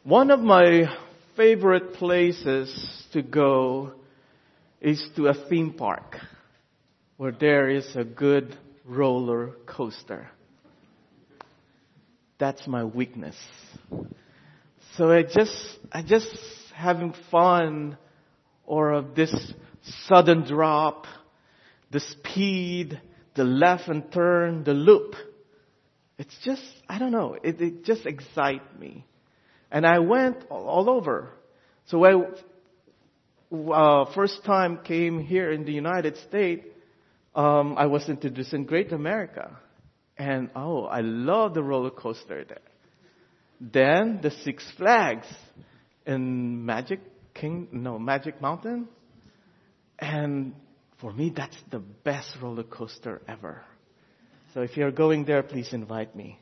One of my favorite places to go is to a theme park where there is a good roller coaster. That's my weakness. So I just having fun or of this sudden drop, the speed, the left and turn, the loop. It's just, I don't know, it just excites me. And I went all over. So when first time came here in the United States, I was introduced in Great America. And I love the roller coaster there. Then the Six Flags in Magic Mountain. And for me, that's the best roller coaster ever. So if you're going there, please invite me.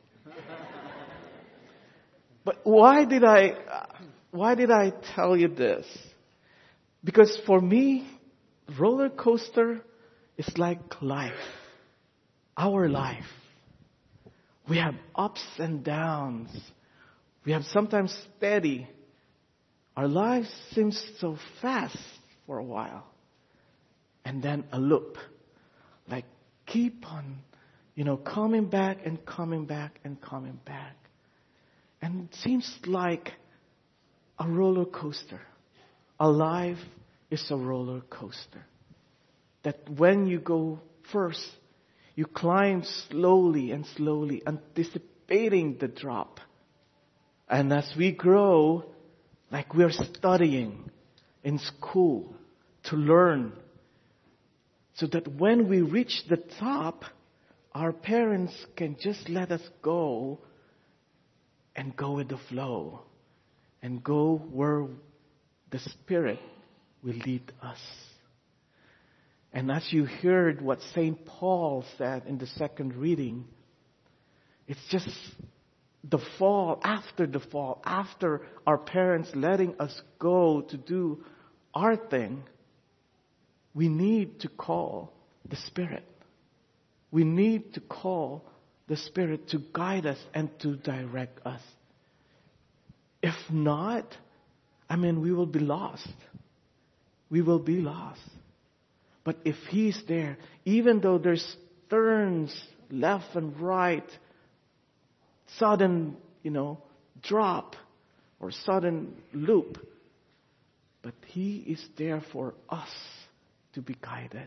But why did I tell you this? Because for me, roller coaster is like life. Our life. We have ups and downs. We have sometimes steady. Our lives seems so fast for a while. And then a loop. Like keep on, coming back and coming back and coming back. And it seems like a roller coaster. A life is a roller coaster. That when you go first, you climb slowly and slowly, anticipating the drop. And as we grow, like we're studying in school to learn, so that when we reach the top, our parents can just let us go and go with the flow and go where the Spirit will lead us. And as you heard what St. Paul said in the second reading, it's just the fall, after our parents letting us go to do our thing, we need to call the Spirit. We need to call the Spirit to guide us and to direct us. If not, we will be lost. We will be lost. But if He's there, even though there's turns left and right, sudden, drop or sudden loop, but He is there for us to be guided.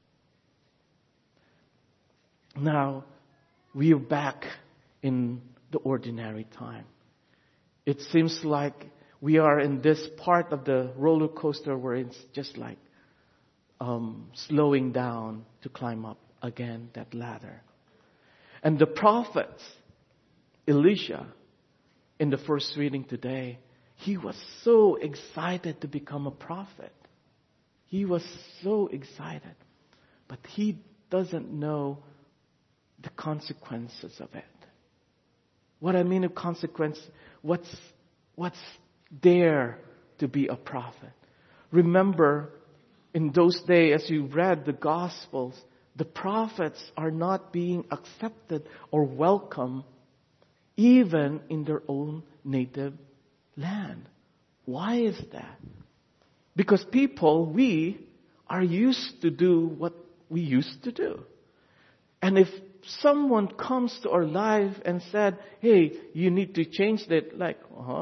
Now, we are back in the ordinary time. It seems like we are in this part of the roller coaster where it's just like slowing down to climb up again that ladder. And the prophets, Elisha, in the first reading today, he was so excited to become a prophet. He was so excited. But he doesn't know the consequences of it. What I mean of consequence, what's there to be a prophet? Remember, in those days, as you read the Gospels, the prophets are not being accepted or welcome even in their own native land. Why is that? Because we are used to do what we used to do. And if someone comes to our life and said, hey, you need to change that, like,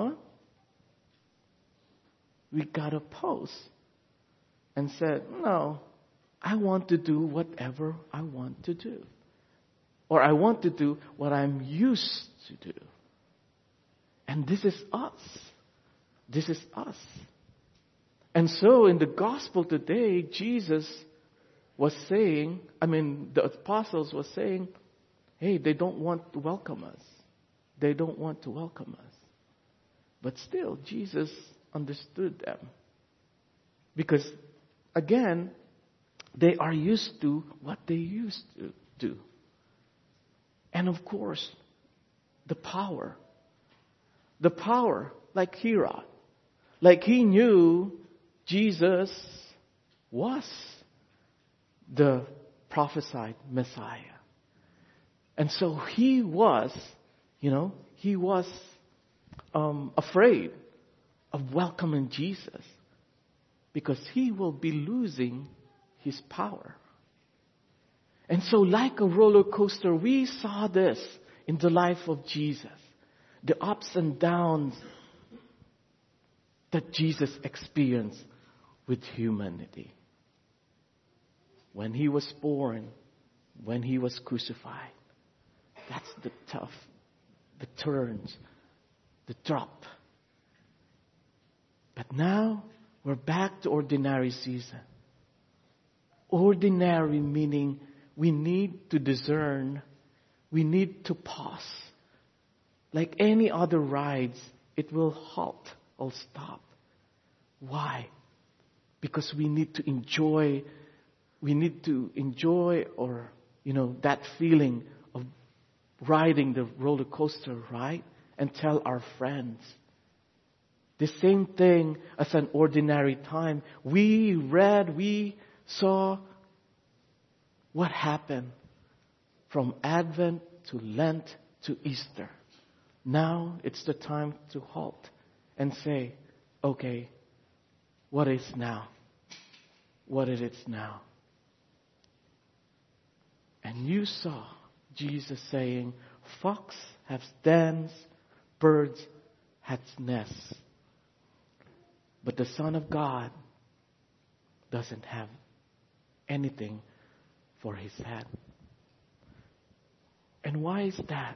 we got opposed and said, no, I want to do whatever I want to do. Or I want to do what I'm used to do. And this is us. This is us. And so in the gospel today, Jesus was saying, the apostles was saying, hey, they don't want to welcome us. They don't want to welcome us. But still, Jesus understood them. Because, again, they are used to what they used to do. And of course, the power, like Herod. Like he knew Jesus was the prophesied Messiah. And so he was afraid of welcoming Jesus because he will be losing his power. And so like a roller coaster, we saw this in the life of Jesus. The ups and downs that Jesus experienced with humanity. When he was born, when he was crucified. That's the tough, the turns, the drop. But now we're back to ordinary season. Ordinary meaning we need to discern, we need to pause. Like any other rides, it will halt or stop. Why? Because we need to enjoy or, that feeling of riding the roller coaster, right? And tell our friends. The same thing as an ordinary time. We saw what happened from Advent to Lent to Easter. Now it's the time to halt and say, okay, what is now? What is it now? And you saw Jesus saying, fox has dens, birds has nests. But the Son of God doesn't have anything for his head. And why is that?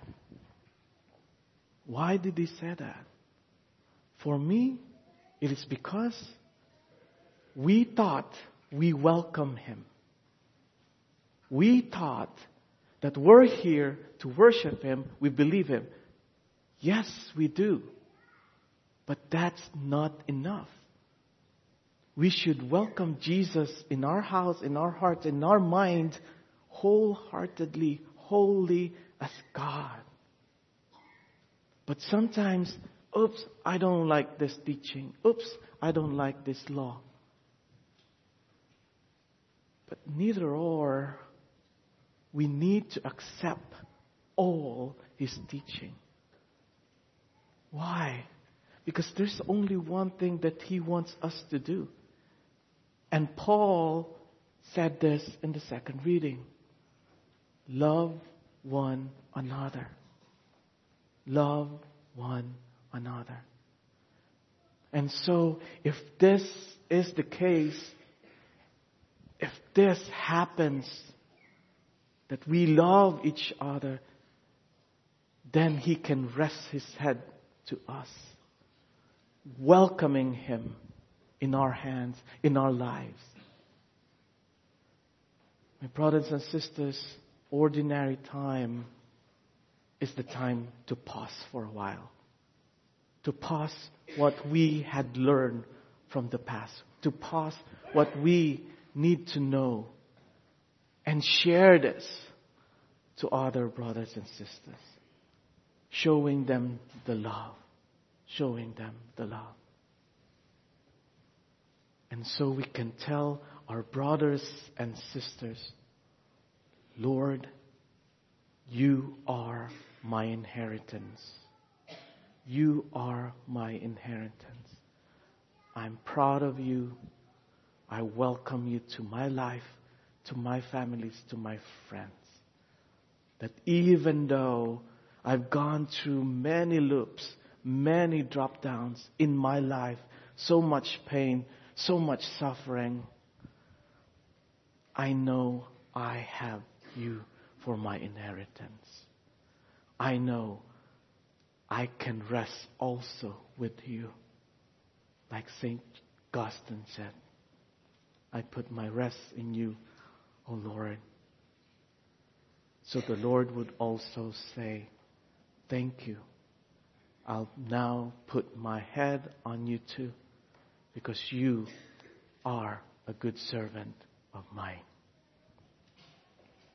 Why did he say that? For me, it is because we thought we welcome him. We thought that we're here to worship him, we believe him. Yes, we do. But that's not enough. We should welcome Jesus in our house, in our hearts, in our mind, wholeheartedly, holy as God. But sometimes, oops, I don't like this teaching. Oops, I don't like this law. But neither or, we need to accept all his teaching. Why? Because there's only one thing that he wants us to do. And Paul said this in the second reading. Love one another. Love one another. And so, if this is the case, if this happens, that we love each other, then he can rest his head to us, welcoming him in our hands, in our lives. My brothers and sisters, ordinary time is the time to pause for a while. To pause what we had learned from the past. To pause what we need to know. And share this to other brothers and sisters. Showing them the love. Showing them the love. And so we can tell our brothers and sisters, Lord, you are my inheritance. You are my inheritance. I'm proud of you. I welcome you to my life, to my families, to my friends. That even though I've gone through many loops, many drop downs in my life, so much pain, so much suffering, I know I have you for my inheritance. I know I can rest also with you. Like St. Augustine said, I put my rest in you, O Lord. So the Lord would also say, thank you. I'll now put my head on you too, because you are a good servant of mine.